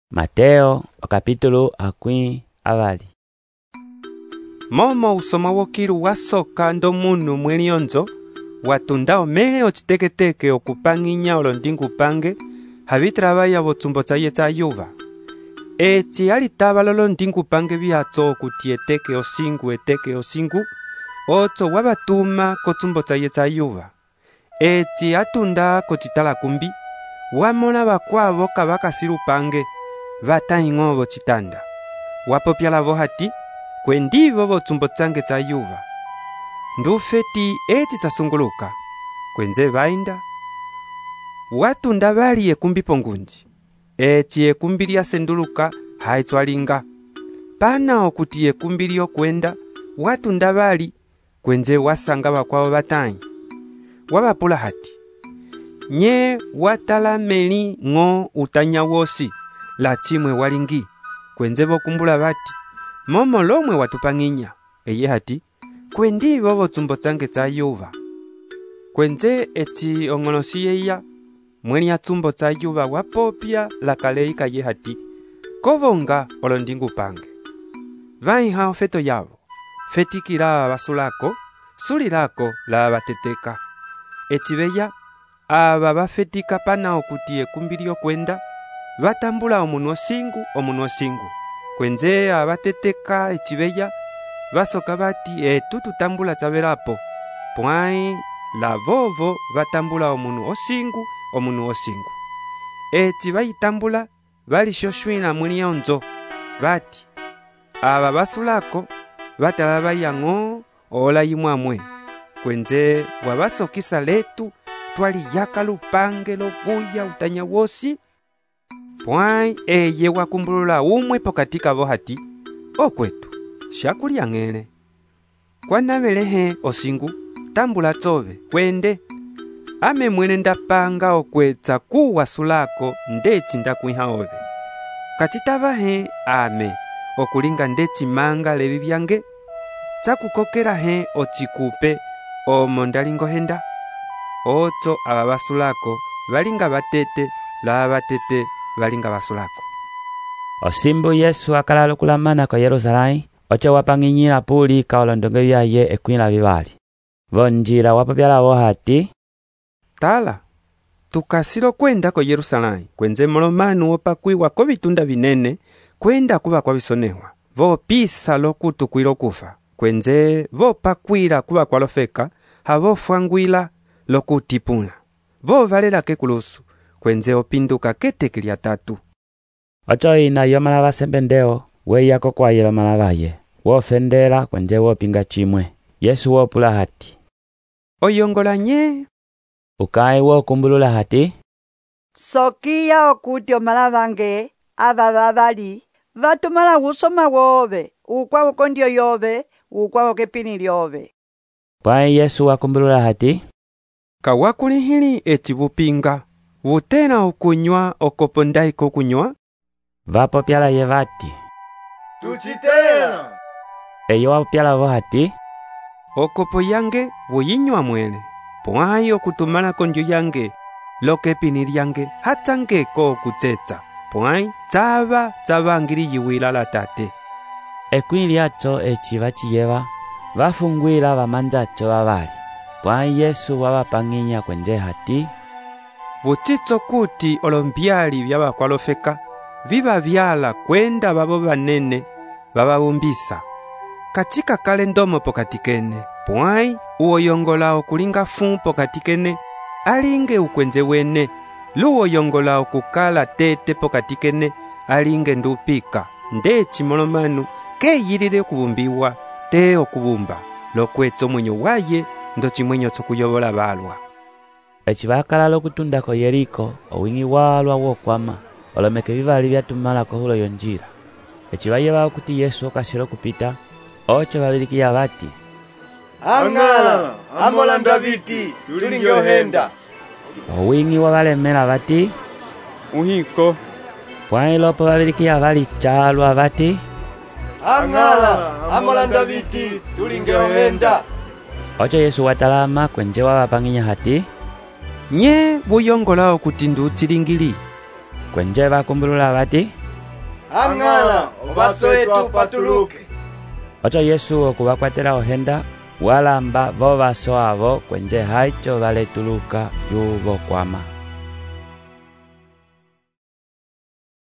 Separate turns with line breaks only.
Mateo kapitulo akwi avali.
Momo usoma wokiru wasoka ndo munu mwelionzo watunda omele ochiteketeke okupanginya olondingupange habitrabaya botsumbo yetsa yuva. Echi alitaba lolondingupange biatso okutieteke osingu otso wabatuma kotsumbo yetsa yuva. Echi atunda kochitala kumbi wamona bakwabo kabakasirupange bataingobo chitanda. Wapopyala bohati kwendivo botsumbo tsange tsa yuva. Ndufeti eti tsasunguluka kwenze bainda watunda bali ekumbi pongunji. Echi ekumbi lyasenduluka haitswalinga pana okuti ekumbi lyokwenda watunda bali kwenze wasanga bakwabo batai. Wabapula hati nye watala meli ngo utanya wosi la chimwe walingi kwenze bokumbula bati momo lomwe watupanginya eye hati kwendivo botsumbo tsange tsa yuva. Kwenze echi ongolosi yeya mweli ya tsumbo tsa yuva wapopya la kaleika ye hati kobonga olondingupange. Vaiha ofeto yabo fetikila basulako sulilako la bateteka. Echi beya aba bafetika pana okuti ekumbi lyokwenda batambula omunwa osingu kwenze abateteka echibeya basoka bati tutambula tsabelapo pwai la vovo batambula omunwa osingu echi bayitambula bali shoshwina mulionzo bati aba basulako batalaba yango ola yimwamwe kwenze wabasokisa letu twali yaka lupange lovuya utanya wosi. Pwai eye wakumbulula umwe pokatika bohati okwetu shakulia ngele kwanabelehe osingu tambula tsobe kwende ame mwene ndapanga okwetsa kuwasulako ndechi ndakwiha obe kachitabahe ame okulinga ndechi manga lebi byange tsakukokera he ochikupe omo ndalingohenda otso aba basulako balinga batete la batete balinga basulako.
Osimbu Yesu akalalo kulamana ko Yerusalai ocho wapanginyira puli ka olondonge byaye ekwila bibali. Bonjira wapapyala bohati
tala tukasilo kwenda ko Yerusalai kwenze molomanu opakwiwa ko bitunda binene kwenda kuba kwa bisonehwa vo pisa lokutukwilo kufa kwenze vo pakwira kuba kwa lofeka havo fwangwila lokutipuna vo valela kekulusu kwenze opinduka ketekilya tatu.
Ocho ina yomala basembendeo weyako kwa yelo malabaye wofendela kwenze wopinga chimwe. Yesu wopula hati
oyongola nye
ukai wokumbulula hati
sokia okuti omalabange aba babali batumala gusoma wobe ukwawo kondio yobe ukwawo kepini lyobe.
Pwai Yesu wakumbulula hati
kawakulihili eti bupinga butena okunywa okopondaiko kunywa
vapopyala ye vati
tuchitela
eyo wapopyala bohati
okopo yange buyinywa mwele pwai okutumala kondio yange lokepini lyange hatsangeko okutsetsa pwai tsaba ngili yiwila la tate.
Ekwili acho echi bachiyeba bafungwila bamanzacho babali pwai Yesu wabapanginya kwenze hati
butitso kuti olombyali byabakwalofeka viba byala kwenda babo banene bababumbisa katika kale ndomo pokatikene pwai uoyongola okulinga fu pokatikene alinge ukwenze wene luoyongola okukala tete pokatikene alinge ndupika ndechi molomanu keyilile kubumbiwa te okubumba lokwetso mwenyo waye ndo chimwenyo tsokuyobola balwa.
Echi bakalalo kutunda ko Yeriko owingi walwa wokwama olomeke bibali byatumala ko hulo yonjira. Echi bayeba kuti Yesu okashiro kupita ocho babilikiya bati
angala amolanda biti tulingyohenda.
Owingi wabalemela bati
uhiko.
Pwai lopo babilikiya bali chalwa bati
angala amolanda biti tulingyohenda.
Ocho Yesu watalama kwenje wabapanginya hati
nye buyongola okuti nduchilingili
kwenje bakumbulula bati
ang'ala obaso etu patuluke.
Ocho Yesu okubakwatela ohenda walamba bo baso abo kwenje haicho baletuluka yubo kwama.